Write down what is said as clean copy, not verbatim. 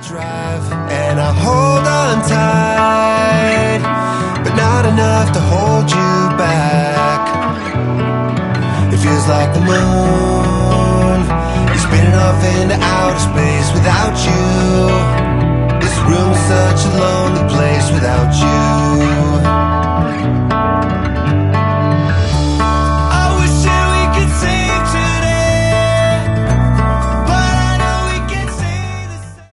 drive and I hold on tight, but not enough to hold you back. It feels like the moon is spinning off into outer space without you.